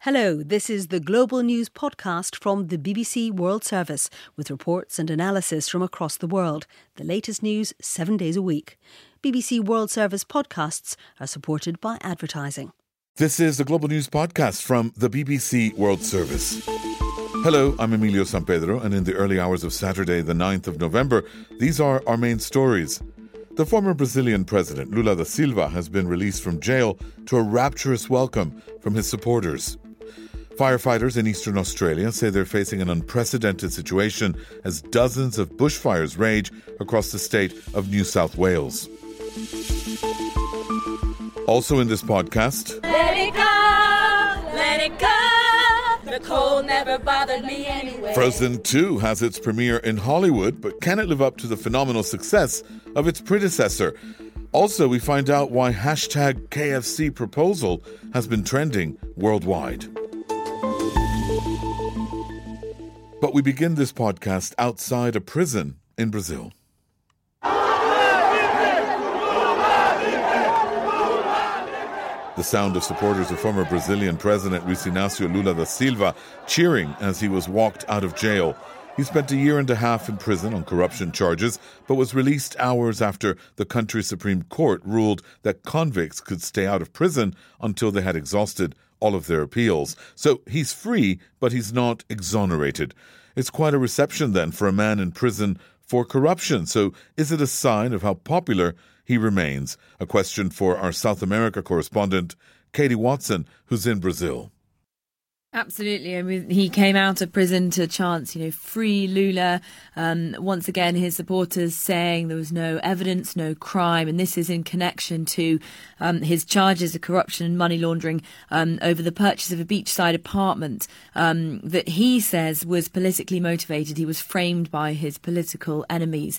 Hello, this is the Global News podcast from the BBC World Service with reports and analysis from across the world. The latest news 7 days a week. BBC World Service podcasts are supported by advertising. This is the Global News podcast from the BBC World Service. Hello, I'm Emilio Sampedro, and in the early hours of Saturday, the 9th of November, these are our main stories. The former Brazilian president, Lula da Silva, has been released from jail to a rapturous welcome from his supporters. Firefighters in eastern Australia say they're facing an unprecedented situation as dozens of bushfires rage across the state of New South Wales. Also in this podcast, let it go, the cold never bothered me anyway. Frozen 2 has its premiere in Hollywood, but can it live up to the phenomenal success of its predecessor? Also, we find out why hashtag KFC proposal has been trending worldwide. But we begin this podcast outside a prison in Brazil. The sound of supporters of former Brazilian President Luiz Inácio Lula da Silva cheering as he was walked out of jail. He spent a year and a half in prison on corruption charges, but was released hours after the country's Supreme Court ruled that convicts could stay out of prison until they had exhausted all of their appeals. So he's free, but he's not exonerated. It's quite a reception then for a man in prison for corruption. So is it a sign of how popular he remains? A question for our South America correspondent, Katie Watson, who's in Brazil. Absolutely. I mean, he came out of prison to chant, free Lula. Once again, his supporters saying there was no evidence, no crime. And this is in connection to his charges of corruption and money laundering over the purchase of a beachside apartment that he says was politically motivated. He was framed by his political enemies.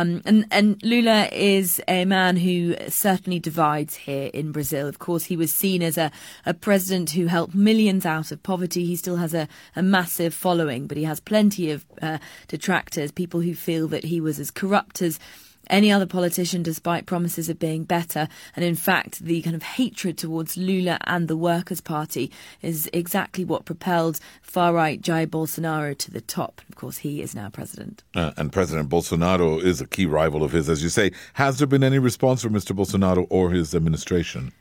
And Lula is a man who certainly divides here in Brazil. Of course, he was seen as a president who helped millions out of poverty. He still has a massive following, but he has plenty of detractors, people who feel that he was as corrupt as any other politician despite promises of being better. And in fact, the kind of hatred towards Lula and the Workers' Party is exactly what propelled far-right Jair Bolsonaro to the top. Of course, he is now president. And President Bolsonaro is a key rival of his, as you say. Has there been any response from Mr. Bolsonaro or his administration?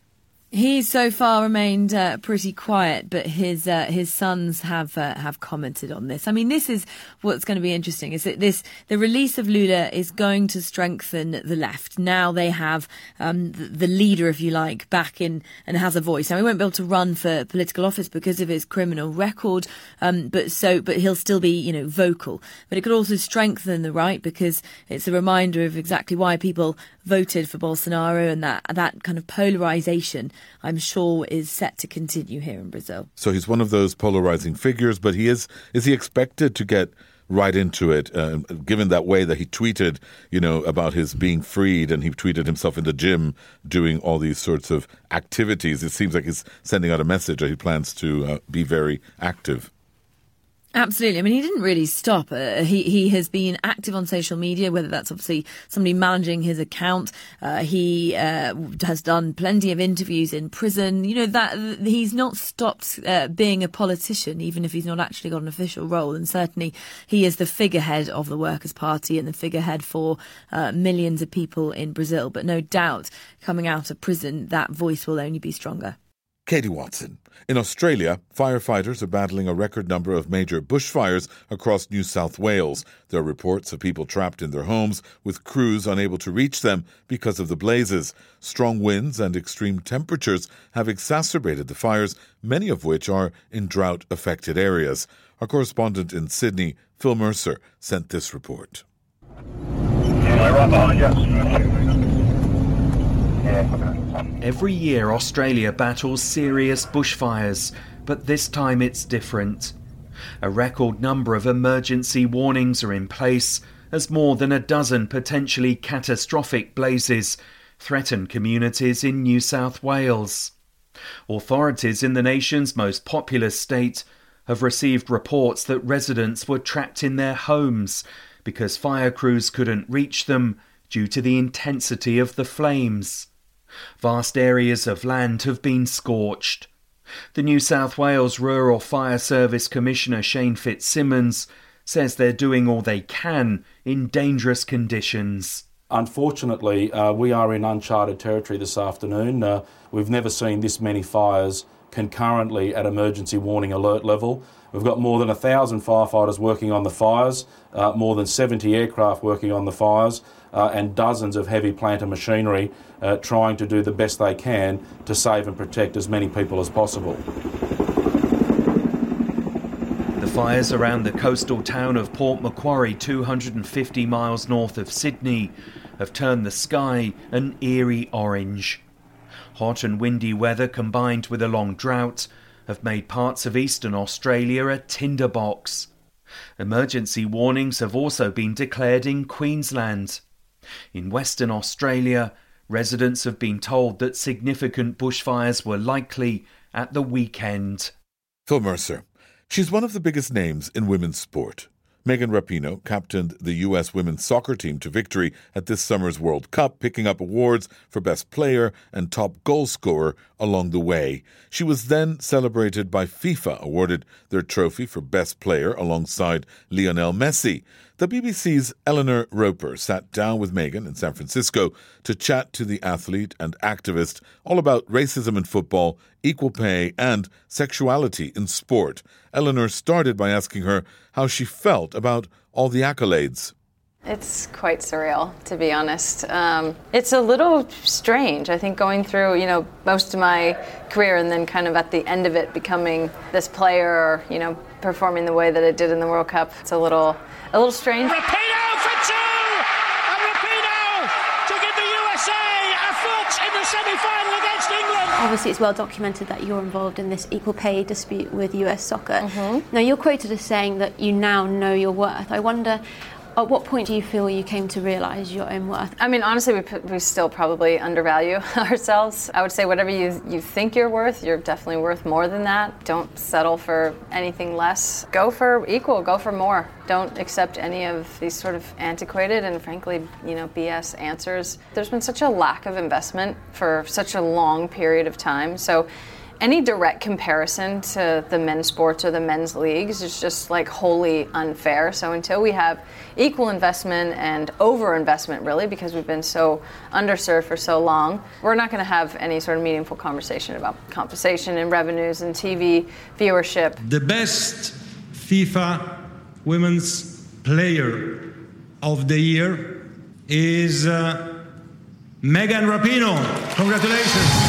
He's so far remained pretty quiet, but his sons have commented on this. I mean, this is what's going to be interesting: is that the release of Lula is going to strengthen the left. Now they have the leader, if you like, back in and has a voice. Now he won't be able to run for political office because of his criminal record, but he'll still be vocal. But it could also strengthen the right because it's a reminder of exactly why people voted for Bolsonaro, and that kind of polarization, I'm sure, is set to continue here in Brazil. So he's one of those polarizing figures, but is he expected to get right into it, given that way that he tweeted, about his being freed, and he tweeted himself in the gym doing all these sorts of activities? It seems like he's sending out a message that he plans to be very active. Absolutely. I mean, he didn't really stop. He has been active on social media, whether that's obviously somebody managing his account. He has done plenty of interviews in prison. That he's not stopped being a politician, even if he's not actually got an official role. And certainly he is the figurehead of the Workers' Party and the figurehead for millions of people in Brazil. But no doubt, coming out of prison, that voice will only be stronger. Katie Watson. In Australia, firefighters are battling a record number of major bushfires across New South Wales. There are reports of people trapped in their homes, with crews unable to reach them because of the blazes. Strong winds and extreme temperatures have exacerbated the fires, many of which are in drought-affected areas. Our correspondent in Sydney, Phil Mercer, sent this report. Every year Australia battles serious bushfires, but this time it's different. A record number of emergency warnings are in place as more than a dozen potentially catastrophic blazes threaten communities in New South Wales. Authorities in the nation's most populous state have received reports that residents were trapped in their homes because fire crews couldn't reach them due to the intensity of the flames. Vast areas of land have been scorched. The New South Wales Rural Fire Service Commissioner Shane Fitzsimmons says they're doing all they can in dangerous conditions. Unfortunately, we are in uncharted territory this afternoon. We've never seen this many fires concurrently at emergency warning alert level. We've got more than 1,000 firefighters working on the fires, more than 70 aircraft working on the fires, and dozens of heavy plant and machinery trying to do the best they can to save and protect as many people as possible. The fires around the coastal town of Port Macquarie, 250 miles north of Sydney, have turned the sky an eerie orange. Hot and windy weather combined with a long drought have made parts of eastern Australia a tinderbox. Emergency warnings have also been declared in Queensland. In Western Australia, residents have been told that significant bushfires were likely at the weekend. Phil Mercer. She's one of the biggest names in women's sport. Megan Rapinoe captained the US women's soccer team to victory at this summer's World Cup, picking up awards for best player and top goal scorer along the way. She was then celebrated by FIFA, awarded their trophy for best player alongside Lionel Messi. The BBC's Eleanor Roper sat down with Megan in San Francisco to chat to the athlete and activist all about racism in football, equal pay and sexuality in sport. Eleanor started by asking her how she felt about all the accolades. It's quite surreal, to be honest. It's a little strange, I think, going through, most of my career and then kind of at the end of it becoming this player or, performing the way that I did in the World Cup. It's a little strange. Rapinoe for two! And Rapinoe to give the USA a foot in the semi-final against England. Obviously, it's well documented that you're involved in this equal pay dispute with US Soccer. Mm-hmm. Now, you're quoted as saying that you now know your worth. I wonder, at what point do you feel you came to realise your own worth? I mean, honestly, we still probably undervalue ourselves. I would say whatever you think you're worth, you're definitely worth more than that. Don't settle for anything less. Go for equal, go for more. Don't accept any of these sort of antiquated and frankly, BS answers. There's been such a lack of investment for such a long period of time. So any direct comparison to the men's sports or the men's leagues is just wholly unfair. So until we have equal investment and over-investment really, because we've been so underserved for so long, we're not going to have any sort of meaningful conversation about compensation and revenues and TV viewership. The best FIFA Women's Player of the Year is Megan Rapinoe. Congratulations.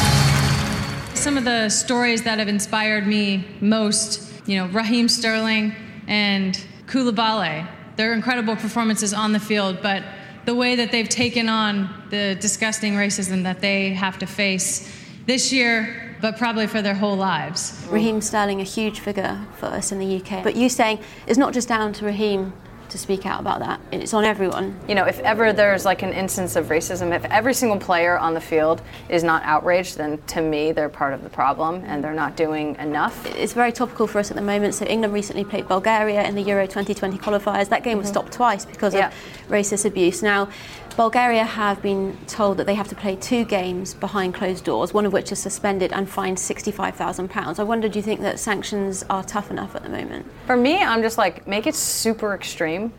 Some of the stories that have inspired me most, Raheem Sterling and Koulibaly. They're incredible performances on the field, but the way that they've taken on the disgusting racism that they have to face this year, but probably for their whole lives. Raheem Sterling, a huge figure for us in the UK. But you saying it's not just down to Raheem to speak out about that. It's on everyone. If ever there's an instance of racism, if every single player on the field is not outraged, then to me they're part of the problem and they're not doing enough. It's very topical for us at the moment. So England recently played Bulgaria in the Euro 2020 qualifiers. That game was stopped twice because of racist abuse. Now, Bulgaria have been told that they have to play 2 games behind closed doors, one of which is suspended and fined £65,000. I wonder, do you think that sanctions are tough enough at the moment? For me, I'm just make it super extreme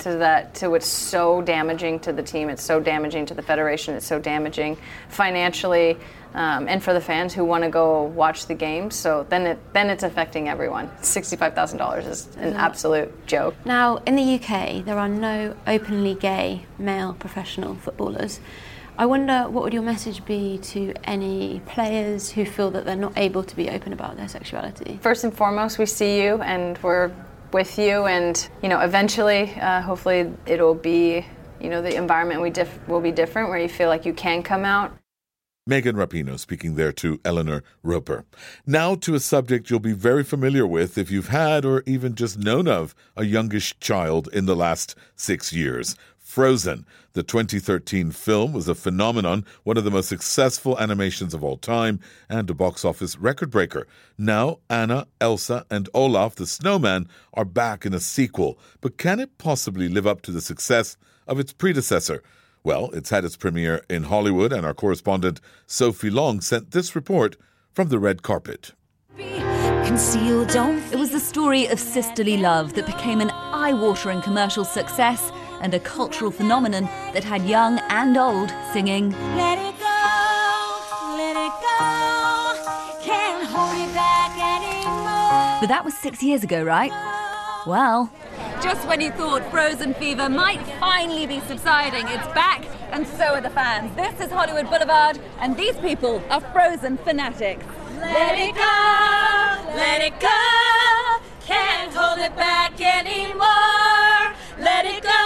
to it's so damaging to the team, it's so damaging to the federation, it's so damaging financially, and for the fans who want to go watch the games. So then it's affecting everyone. $65,000 is an absolute joke. Now, in the UK, there are no openly gay male professional footballers. I wonder, what would your message be to any players who feel that they're not able to be open about their sexuality? First and foremost, we see you and we're with you, and eventually, hopefully, it'll be, the environment will be different, where you feel like you can come out. Megan Rapinoe speaking there to Eleanor Roper. Now to a subject you'll be very familiar with if you've had or even just known of a youngish child in the last 6 years. Frozen. The 2013 film was a phenomenon, one of the most successful animations of all time, and a box office record breaker. Now, Anna, Elsa, and Olaf the Snowman are back in a sequel. But can it possibly live up to the success of its predecessor? Well, it's had its premiere in Hollywood, and our correspondent Sophie Long sent this report from the red carpet. It was the story of sisterly love that became an eye-watering commercial success and a cultural phenomenon that had young and old singing. Let it go, can't hold it back anymore. But that was 6 years ago, right? Well, just when you thought Frozen fever might finally be subsiding, it's back, and so are the fans. This is Hollywood Boulevard, and these people are Frozen fanatics. Let it go, can't hold it back anymore. Let it go,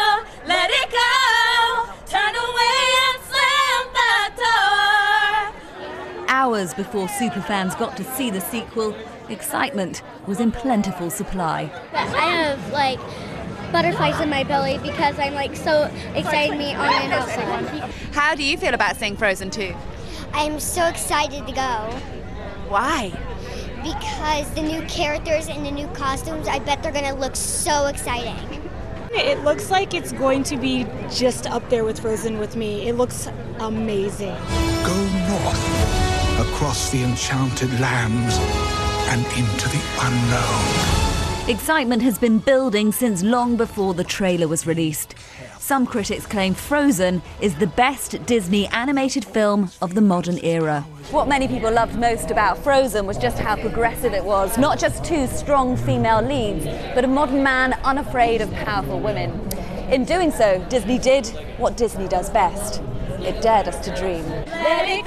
turn away and slam the door. Hours before superfans got to see the sequel, excitement was in plentiful supply. I have butterflies in my belly because I'm so excited to meet on and outside. How do you feel about seeing Frozen 2? I'm so excited to go. Why? Because the new characters and the new costumes, I bet they're going to look so exciting. It looks like it's going to be just up there with Frozen with me. It looks amazing. Go north, across the enchanted lands, and into the unknown. Excitement has been building since long before the trailer was released. Some critics claim Frozen is the best Disney animated film of the modern era. What many people loved most about Frozen was just how progressive it was. Not just two strong female leads, but a modern man unafraid of powerful women. In doing so, Disney did what Disney does best. It dared us to dream. Let it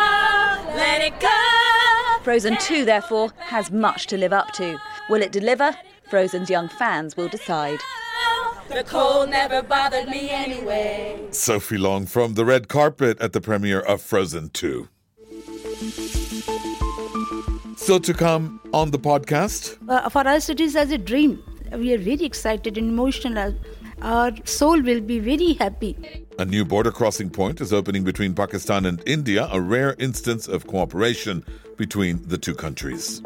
go. Frozen 2, therefore, has much to live up to. Will it deliver? Frozen's young fans will decide. The cold never bothered me anyway. Sophie Long from the red carpet at the premiere of Frozen 2. So to come on the podcast. For us, it is as a dream. We are very excited and emotional. Our soul will be very happy. A new border crossing point is opening between Pakistan and India, a rare instance of cooperation between the two countries.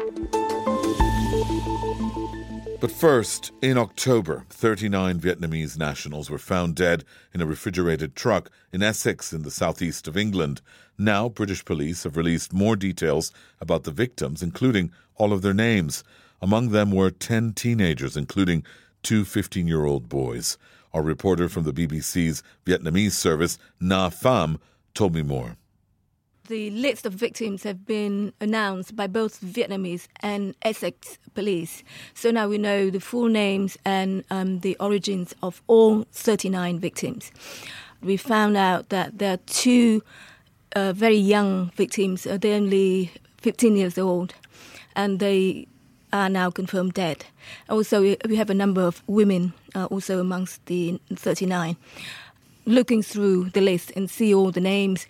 But first, in October, 39 Vietnamese nationals were found dead in a refrigerated truck in Essex in the southeast of England. Now, British police have released more details about the victims, including all of their names. Among them were 10 teenagers, including 2 15-year-old boys. Our reporter from the BBC's Vietnamese service, Na Pham, told me more. The list of victims have been announced by both Vietnamese and Essex police. So now we know the full names and the origins of all 39 victims. We found out that there are 2 very young victims. They're only 15 years old, and they are now confirmed dead. Also, we have a number of women also amongst the 39. Looking through the list and see all the names,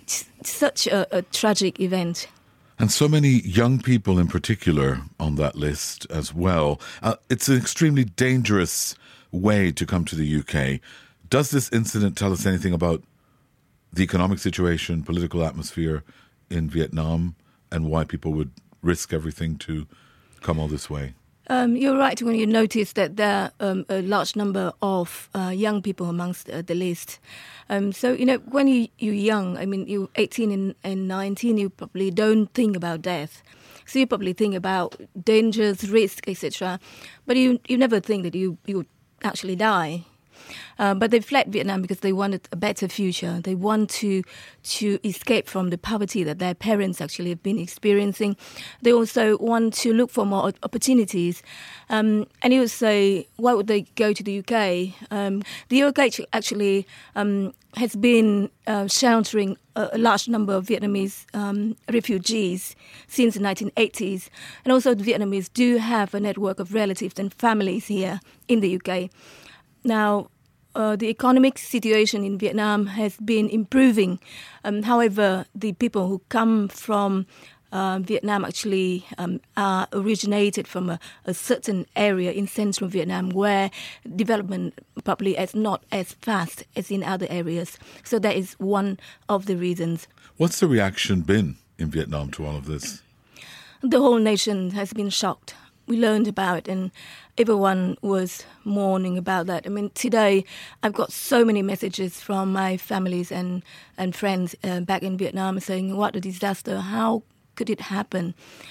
such a tragic event. And so many young people in particular on that list as well. It's an extremely dangerous way to come to the UK. Does this incident tell us anything about the economic situation, political atmosphere in Vietnam, and why people would risk everything to come all this way? You're right when you notice that there are a large number of young people amongst the list. So, when you're young, you're 18 and 19, you probably don't think about death. So you probably think about dangers, risk, etc. But you never think that you would actually die. But they fled Vietnam because they wanted a better future. They want to escape from the poverty that their parents actually have been experiencing. They also want to look for more opportunities. And you would say, why would they go to the UK? The UK actually has been sheltering a large number of Vietnamese refugees since the 1980s. And also the Vietnamese do have a network of relatives and families here in the UK. Now, the economic situation in Vietnam has been improving. However, the people who come from Vietnam actually are originated from a certain area in central Vietnam where development probably is not as fast as in other areas. So that is one of the reasons. What's the reaction been in Vietnam to all of this? The whole nation has been shocked. We learned about it and everyone was mourning about that. Today I've got so many messages from my families and friends back in Vietnam saying, what a disaster, how could it happen?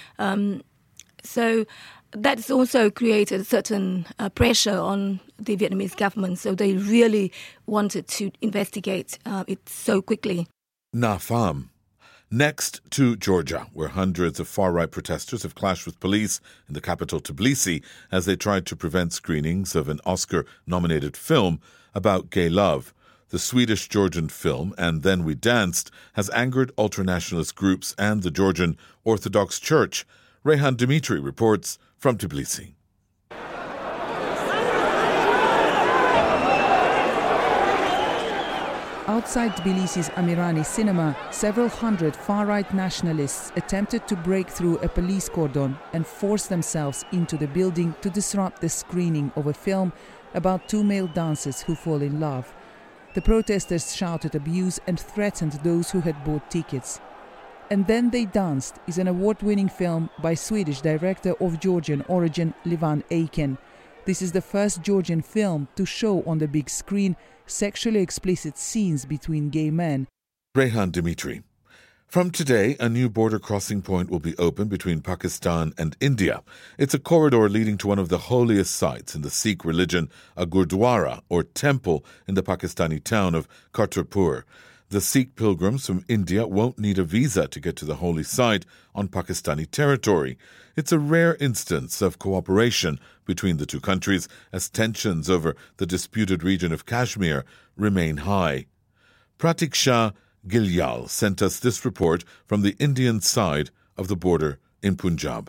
So that's also created a certain pressure on the Vietnamese government. So they really wanted to investigate it so quickly. Na Pham. Next to Georgia, where hundreds of far-right protesters have clashed with police in the capital Tbilisi as they tried to prevent screenings of an Oscar-nominated film about gay love. The Swedish-Georgian film, And Then We Danced, has angered ultranationalist groups and the Georgian Orthodox Church. Rehan Dimitri reports from Tbilisi. Outside Tbilisi's Amirani cinema, several hundred far-right nationalists attempted to break through a police cordon and force themselves into the building to disrupt the screening of a film about two male dancers who fall in love. The protesters shouted abuse and threatened those who had bought tickets. And Then They Danced is an award-winning film by Swedish director of Georgian origin Levan Aiken. This is the first Georgian film to show on the big screen sexually explicit scenes between gay men. Rehan Dimitri. From today, a new border crossing point will be opened between Pakistan and India. It's a corridor leading to one of the holiest sites in the Sikh religion, a gurdwara or temple in the Pakistani town of Kartarpur. The Sikh pilgrims from India won't need a visa to get to the holy site on Pakistani territory. It's a rare instance of cooperation between the two countries as tensions over the disputed region of Kashmir remain high. Pratiksha Gilyal sent us this report from the Indian side of the border in Punjab.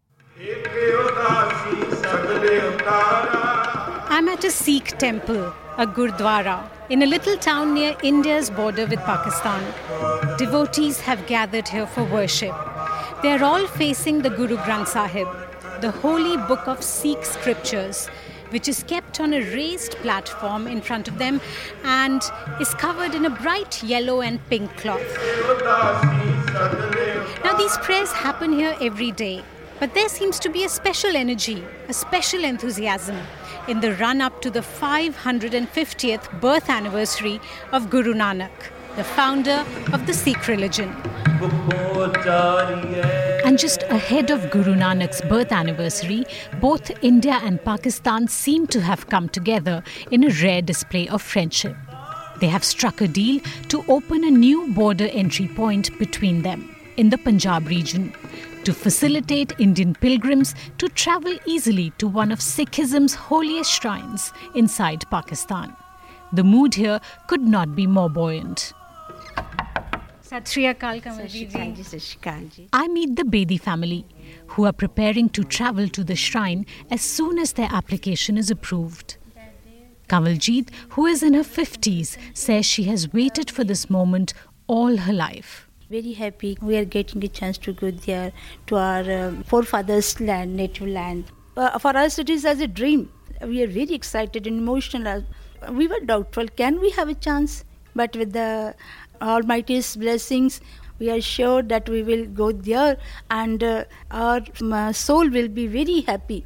I'm at a Sikh temple, a gurdwara, in a little town near India's border with Pakistan. Devotees have gathered here for worship. They are all facing the Guru Granth Sahib, the holy book of Sikh scriptures, which is kept on a raised platform in front of them and is covered in a bright yellow and pink cloth. Now, these prayers happen here every day, but there seems to be a special energy, a special enthusiasm in the run-up to the 550th birth anniversary of Guru Nanak, the founder of the Sikh religion. And just ahead of Guru Nanak's birth anniversary, both India and Pakistan seem to have come together in a rare display of friendship. They have struck a deal to open a new border entry point between them in the Punjab region to facilitate Indian pilgrims to travel easily to one of Sikhism's holiest shrines inside Pakistan. The mood here could not be more buoyant. I meet the Bedi family, who are preparing to travel to the shrine as soon as their application is approved. Kanwaljit, who is in her 50s, says she has waited for this moment all her life. Very happy we are getting a chance to go there, to our forefathers' land, native land. For us it is as a dream. We are very excited and emotional. We were doubtful, can we have a chance? But with the Almighty's blessings, we are sure that we will go there and our soul will be very happy.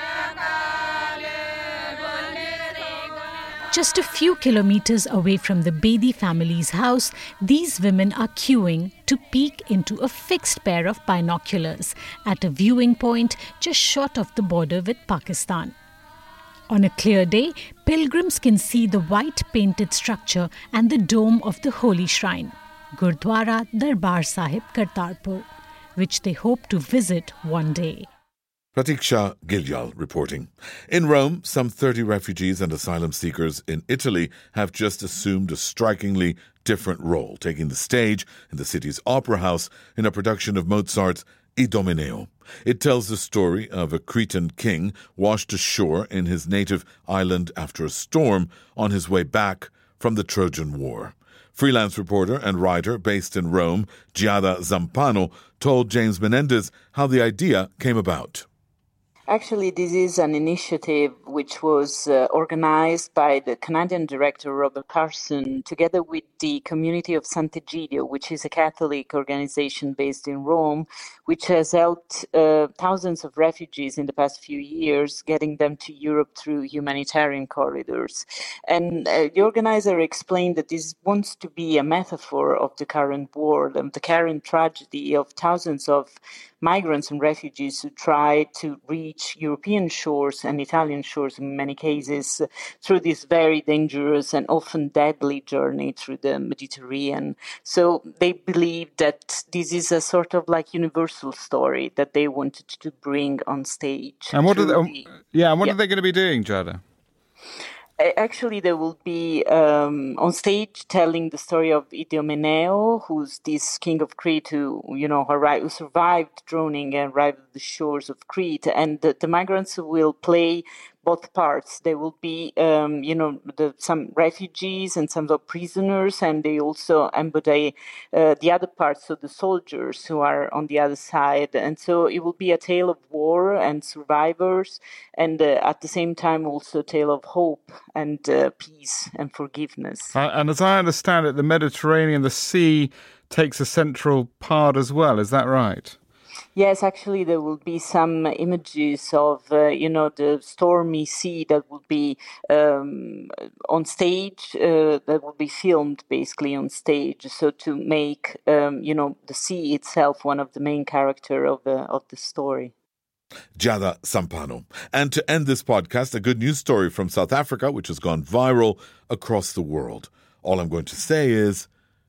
Just a few kilometers away from the Bedi family's house, these women are queuing to peek into a fixed pair of binoculars at a viewing point just short of the border with Pakistan. On a clear day, pilgrims can see the white painted structure and the dome of the holy shrine, Gurdwara Darbar Sahib Kartarpur, which they hope to visit one day. Pratiksha Gilyal reporting. In Rome, some 30 refugees and asylum seekers in Italy have just assumed a strikingly different role, taking the stage in the city's opera house in a production of Mozart's Idomeneo. It tells the story of a Cretan king washed ashore in his native island after a storm on his way back from the Trojan War. Freelance reporter and writer based in Rome, Giada Zampano, told James Menendez how the idea came about. Actually, this is an initiative which was organized by the Canadian director Robert Carson together with the community of Sant'Egidio, which is a Catholic organization based in Rome, which has helped thousands of refugees in the past few years, getting them to Europe through humanitarian corridors. And the organizer explained that this wants to be a metaphor of the current war and the current tragedy of thousands of migrants and refugees who try to reach European shores and Italian shores in many cases through this very dangerous and often deadly journey through the Mediterranean. So they believe that this is a sort of like universal story that they wanted to bring on stage. And what are they going to be doing, Giada? Actually, they will be on stage telling the story of Idomeneo, who's this king of Crete who survived drowning and arrived at the shores of Crete. And the migrants will play both parts. They will be, some refugees and some prisoners, and they also embody the other parts of the soldiers who are on the other side. And so it will be a tale of war and survivors, and at the same time also a tale of hope and peace and forgiveness. And as I understand it, the Mediterranean, the sea, takes a central part as well. Is that right? Yes, actually, there will be some images of, the stormy sea that will be on stage, that will be filmed basically on stage. So to make, the sea itself one of the main character of the story. Giada Sampano. And to end this podcast, a good news story from South Africa, which has gone viral across the world. All I'm going to say is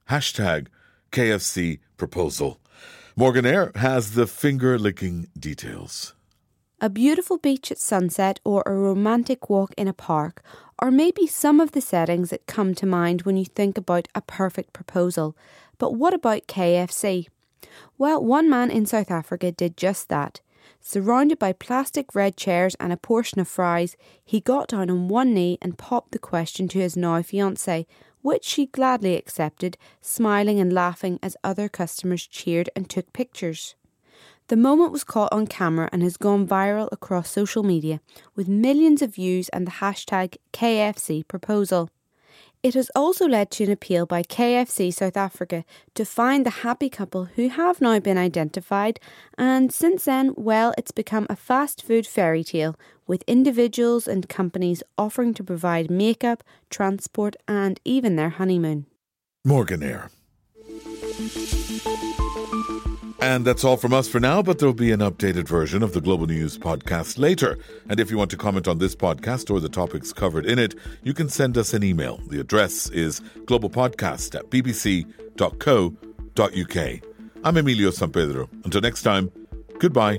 #KFC proposal. Morgan Eyre has the finger-licking details. A beautiful beach at sunset or a romantic walk in a park are maybe some of the settings that come to mind when you think about a perfect proposal. But what about KFC? Well, one man in South Africa did just that. Surrounded by plastic red chairs and a portion of fries, he got down on one knee and popped the question to his now fiancée, which she gladly accepted, smiling and laughing as other customers cheered and took pictures. The moment was caught on camera and has gone viral across social media, with millions of views and the hashtag KFC proposal. It has also led to an appeal by KFC South Africa to find the happy couple who have now been identified, and since then, well, it's become a fast food fairy tale, with individuals and companies offering to provide makeup, transport and even their honeymoon. Morgan Eyre. And that's all from us for now, but there'll be an updated version of the Global News podcast later. And if you want to comment on this podcast or the topics covered in it, you can send us an email. The address is globalpodcast@bbc.co.uk. I'm Emilio Sampedro. Until next time, goodbye.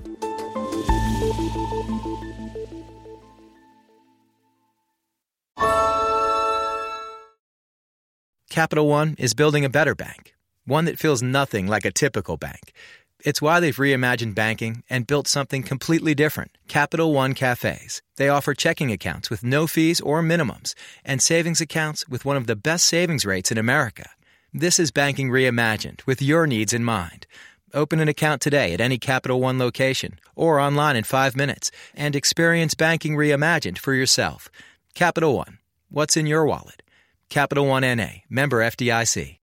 Capital One is building a better bank, one that feels nothing like a typical bank. It's why they've reimagined banking and built something completely different, Capital One Cafes. They offer checking accounts with no fees or minimums and savings accounts with one of the best savings rates in America. This is banking reimagined with your needs in mind. Open an account today at any Capital One location or online in 5 minutes and experience banking reimagined for yourself. Capital One, what's in your wallet? Capital One N.A., member FDIC.